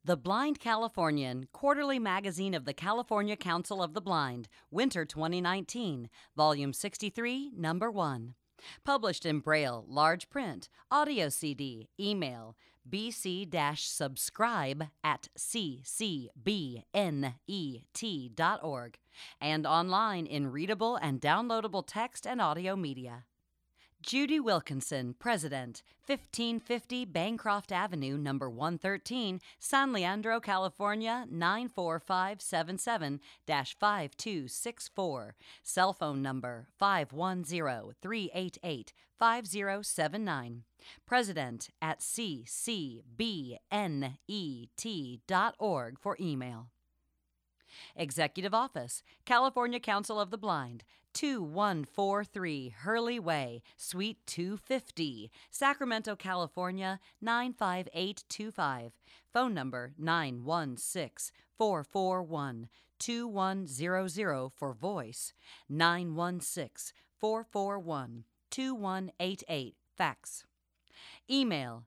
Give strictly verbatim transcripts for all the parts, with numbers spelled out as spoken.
The Blind Californian, quarterly magazine of the California Council of the Blind, Winter twenty nineteen, Volume sixty-three, Number one. Published in Braille, large print, audio C D, email, bc-subscribe at c c b net dot org, and online in readable and downloadable text and audio media. Judy Wilkinson, President, fifteen fifty Bancroft Avenue, number one thirteen, San Leandro, California, nine four five seven seven dash five two six four. Cell phone number five one zero, three eight eight, five zero seven nine. President at c c b net dot org for email. Executive Office, California Council of the Blind, two one four three Hurley Way, Suite two fifty, Sacramento, California, nine five eight two five. Phone number nine one six, four four one, two one zero zero for voice, nine one six, four four one, two one eight eight, fax. Email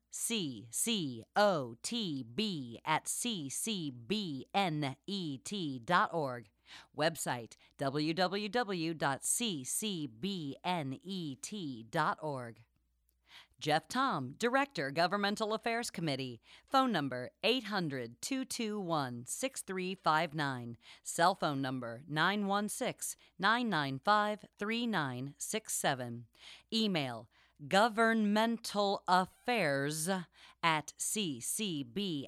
ccotb at c c b net dot org. Website w w w dot c c b net dot org. Jeff Tom, Director, Governmental Affairs Committee. Phone number eight hundred, two two one, six three five nine. Cell phone number nine one six, nine nine five, three nine six seven. Email governmentalaffairs at c c b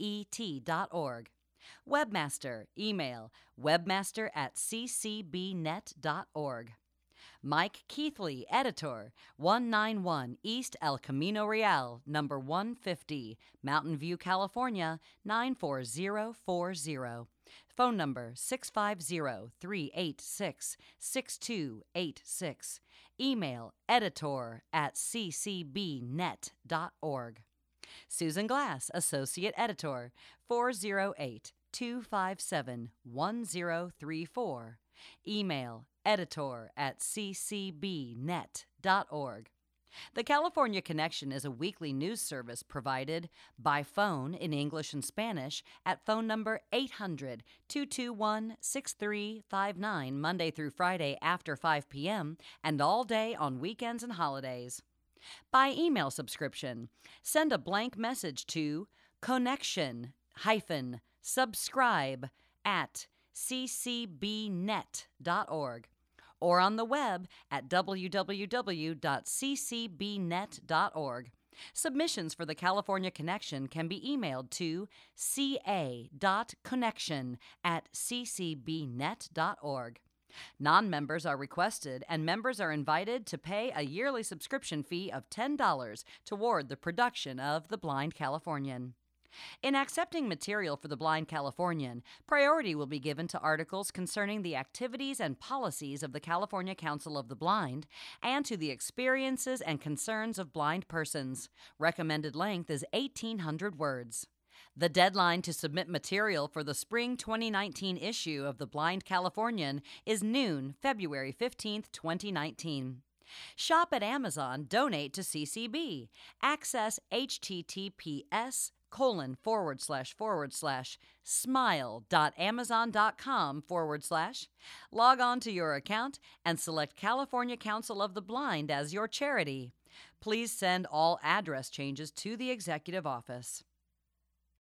net dot org. Webmaster, email webmaster at c c b net dot org. Mike Keithley, Editor, one ninety-one East El Camino Real, number one fifty, Mountain View, California, nine four zero four zero. Phone number six five zero, three eight six, six two eight six. Email editor at c c b net dot org. Susan Glass, Associate Editor, four zero eight, two five seven, one zero three four. Email editor at c c b net dot org. The California Connection is a weekly news service provided by phone in English and Spanish at phone number eight hundred, two two one, six three five nine Monday through Friday after five p.m. and all day on weekends and holidays. By email subscription, send a blank message to connection hyphen subscribe at c c b net dot org. or on the web at w w w dot c c b net dot org. Submissions for the California Connection can be emailed to c a dot connection at c c b net dot org. Non-members are requested, and members are invited to pay a yearly subscription fee of ten dollars toward the production of The Blind Californian. In accepting material for The Blind Californian, priority will be given to articles concerning the activities and policies of the California Council of the Blind and to the experiences and concerns of blind persons. Recommended length is eighteen hundred words. The deadline to submit material for the spring twenty nineteen issue of The Blind Californian is noon, February fifteenth, twenty nineteen. Shop at Amazon, donate to C C B. Access https colon forward slash forward slash smile.amazon.com forward slash. Log on to your account and select California Council of the Blind as your charity. Please send all address changes to the Executive Office.